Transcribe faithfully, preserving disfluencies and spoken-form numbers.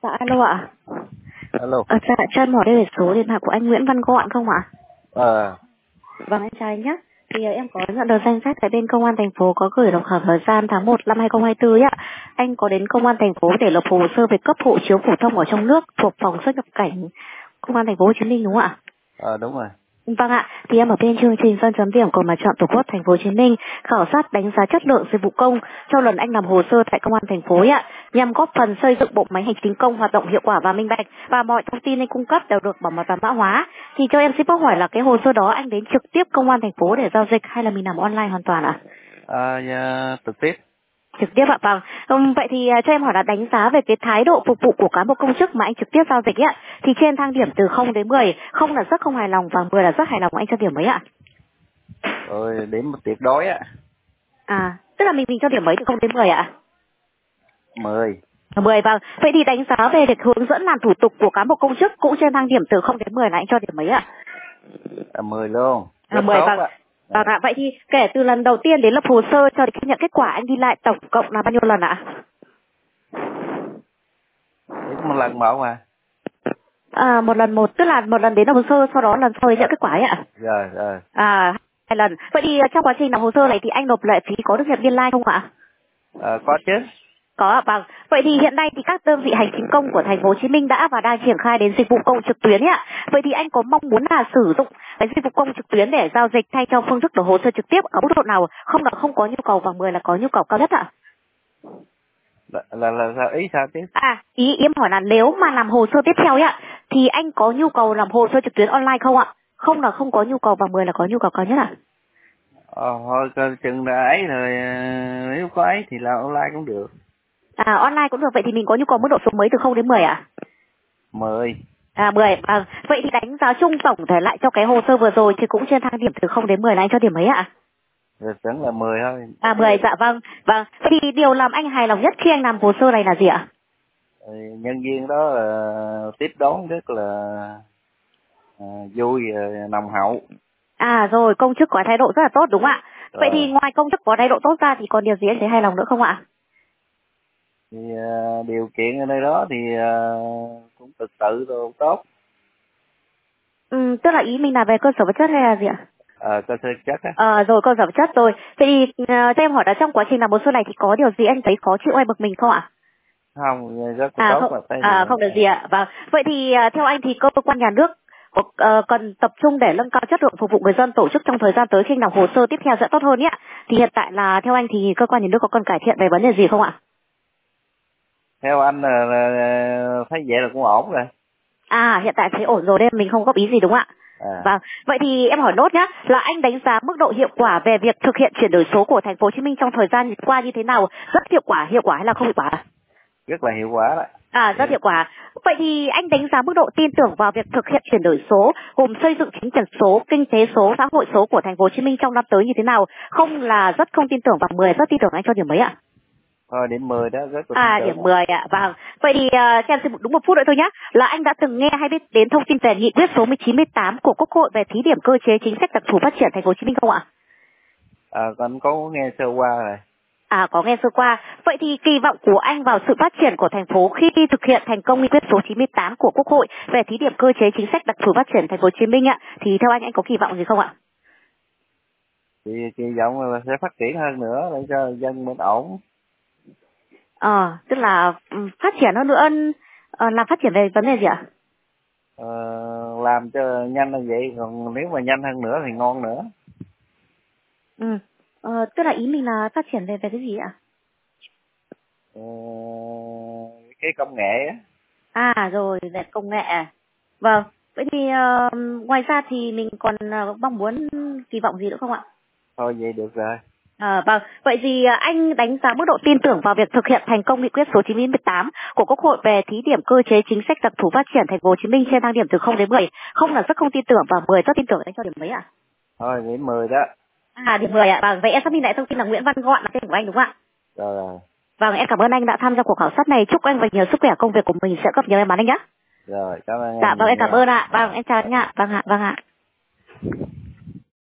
Dạ alo ạ. Alo. Ờ, dạ, cho em hỏi đây là số điện thoại của anh Nguyễn Văn Gọn không ạ? Ờ. Vâng, em chào anh nhé. Thì uh, em có nhận được danh sách tại bên công an thành phố có gửi được khoảng thời gian tháng một năm hai không hai tư ấy ạ. Anh có đến công an thành phố để lập hồ sơ về cấp hộ chiếu phổ thông ở trong nước thuộc phòng xuất nhập cảnh công an thành phố Hồ Chí Minh đúng không ạ? Ờ đúng rồi. Vâng ạ, thì em ở bên chương trình Dân chấm điểm của Mặt trận Tổ quốc Thành phố Hồ Chí Minh khảo sát đánh giá chất lượng dịch vụ công cho lần anh làm hồ sơ tại công an thành phố ấy ạ, nhằm góp phần xây dựng bộ máy hành chính công hoạt động hiệu quả và minh bạch và mọi thông tin anh cung cấp đều được bảo mật và mã hóa. Thì cho em xin bác hỏi là cái hồ sơ đó anh đến trực tiếp công an thành phố để giao dịch hay là mình làm online hoàn toàn ạ? À, dạ, trực tiếp. Trực tiếp ạ, vâng. Ừm, vậy thì uh, cho em hỏi là đánh giá về cái thái độ phục vụ của cán bộ công chức mà anh trực tiếp giao dịch ấy ạ, thì trên thang điểm từ không đến mười, không là rất không hài lòng và mười là rất hài lòng, anh cho điểm mấy ạ? Rồi điểm tuyệt đối á. À, tức là mình mình cho điểm mấy từ không đến mười ạ? mười. mười, vâng. Vậy thì đánh giá về việc hướng dẫn làm thủ tục của cán bộ công chức cũng trên thang điểm từ không đến mười là anh cho điểm mấy ạ? À, mười luôn. À, Rất mười, tốt vâng. á. Vâng ạ, vậy thì kể từ lần đầu tiên đến lập hồ sơ cho đến khi nhận kết quả anh đi lại tổng cộng là bao nhiêu lần ạ? Chỉ có một lần mở mà. À, một lần một, tức là một lần đến lập hồ sơ sau đó lần sau nhận kết quả ấy ạ? Rồi, rồi. À, hai lần. Vậy thì trong quá trình làm hồ sơ này thì anh nộp lệ phí có được nhận biên lai không ạ? À, có chứ. Có ạ, vâng. Vậy thì hiện nay thì các đơn vị hành chính công của thành phố Hồ Chí Minh đã và đang triển khai đến dịch vụ công trực tuyến ấy ạ. Vậy thì anh có mong muốn là sử dụng cái dịch vụ công trực tuyến để giao dịch thay cho phương thức nộp hồ sơ trực tiếp ở mức độ nào? Không là không có nhu cầu và mười là có nhu cầu cao nhất ạ? Là, là, là, là ý sao chứ? À, ý em hỏi là nếu mà làm hồ sơ tiếp theo ấy ạ, thì anh có nhu cầu làm hồ sơ trực tuyến online không ạ? Không là không có nhu cầu và mười là có nhu cầu cao nhất ạ? Ờ, thôi coi chừng là ấy rồi, à, nếu có ấy thì làm online cũng được. À, online cũng được. Vậy thì mình có nhu cầu mức độ số mấy từ không đến mười ạ? mười. À, mười, vâng. Vậy thì đánh giá chung tổng thể lại cho cái hồ sơ vừa rồi thì cũng trên thang điểm từ không đến mười là anh cho điểm mấy ạ? Rồi vẫn là mười thôi. À, mười, dạ vâng. Vâng. Vậy thì điều làm anh hài lòng nhất khi anh làm hồ sơ này là gì ạ? Rồi nhân viên đó uh, tiếp đón rất là uh, vui, uh, nồng hậu. À rồi, công chức có thái độ rất là tốt đúng không ạ? Vậy thì Rồi. ngoài công chức có thái độ tốt ra thì còn điều gì anh thấy hài lòng nữa không ạ? Thì uh, điều kiện ở nơi đó thì uh, cũng thực sự rồi tốt. Ừ, tức là ý mình là về cơ sở vật chất hay là gì ạ? Ờ, cơ sở chất á. Ờ, rồi cơ sở vật chất rồi. Vậy thì uh, cho em hỏi là trong quá trình làm hồ sơ này thì có điều gì anh thấy khó chịu hay bực mình không ạ? Không, rất là À tốt không, mà thấy được. à không được gì ạ. Vâng. Vậy thì uh, theo anh thì cơ quan nhà nước có, uh, cần tập trung để nâng cao chất lượng phục vụ người dân, tổ chức trong thời gian tới khi làm hồ sơ tiếp theo sẽ tốt hơn nhé. Thì hiện tại là theo anh thì cơ quan nhà nước có cần cải thiện về vấn đề gì không ạ? Theo anh là, là thấy vậy là cũng ổn rồi. À, hiện tại thấy ổn rồi nên mình không góp ý gì đúng không ạ? À. Vâng. Vậy thì em hỏi nốt nhé, là anh đánh giá mức độ hiệu quả về việc thực hiện chuyển đổi số của thành phố Hồ Chí Minh trong thời gian qua như thế nào? Rất hiệu quả, hiệu quả hay là không hiệu quả? Rất là hiệu quả đó. À, rất hiệu quả. Vậy thì anh đánh giá mức độ tin tưởng vào việc thực hiện chuyển đổi số, gồm xây dựng chính quyền số, kinh tế số, xã hội số của thành phố Hồ Chí Minh trong năm tới như thế nào? Không là rất không tin tưởng và mười rất tin tưởng, anh cho điểm mấy ạ? Thôi điểm mười đó, rất là tin À, tưởng. điểm mười ạ, vâng. Vậy thì uh, cho em xin đúng một phút nữa thôi nhé. Là anh đã từng nghe hay biết đến thông tin về nghị quyết số chín mươi tám của Quốc hội về thí điểm cơ chế chính sách đặc thù phát triển thành phố Hồ Chí Minh không ạ? À, anh có nghe sơ qua rồi. À, có nghe sơ qua. Vậy thì kỳ vọng của anh vào sự phát triển của thành phố khi thực hiện thành công nghị quyết số chín mươi tám của Quốc hội về thí điểm cơ chế chính sách đặc thù phát triển thành phố Hồ Chí Minh ạ, thì theo anh anh có kỳ vọng gì không ạ? Thì kỳ vọng là sẽ phát triển hơn nữa để cho dân mình ổn. Ờ, tức là um, phát triển hơn nữa, uh, là phát triển về vấn đề gì ạ? Ờ, làm cho nhanh là vậy, còn nếu mà nhanh hơn nữa thì ngon nữa. Ừ. Ờ, tức là ý mình là phát triển về về cái gì ạ? Ờ, cái công nghệ á. À rồi, về công nghệ. Vâng. Vậy thì uh, ngoài ra thì mình còn uh, mong muốn kỳ vọng gì nữa không ạ? Thôi vậy được rồi. À, vâng. Vậy thì uh, anh đánh giá mức độ tin tưởng vào việc thực hiện thành công nghị quyết số chín mươi tám của Quốc hội về thí điểm cơ chế chính sách đặc thù phát triển thành phố Hồ Chí Minh trên thang điểm từ không đến mười. Không là rất không tin tưởng và mười rất tin tưởng, anh cho điểm mấy ạ? Thôi điểm mười đó. À, điểm mười ạ. Vâng, vậy em xác minh lại thông tin là Nguyễn Văn Gọn là tên của anh đúng không ạ? Rồi rồi. Vâng, em cảm ơn anh đã tham gia cuộc khảo sát này. Chúc anh và nhờ sức khỏe công việc của mình sẽ gặp nhiều may mắn anh nhé. Rồi, cảm ơn Dạ em vâng, nhiều em cảm nha. ơn ạ. Vâng, em chào anh ạ. Vâng ạ, vâng ạ.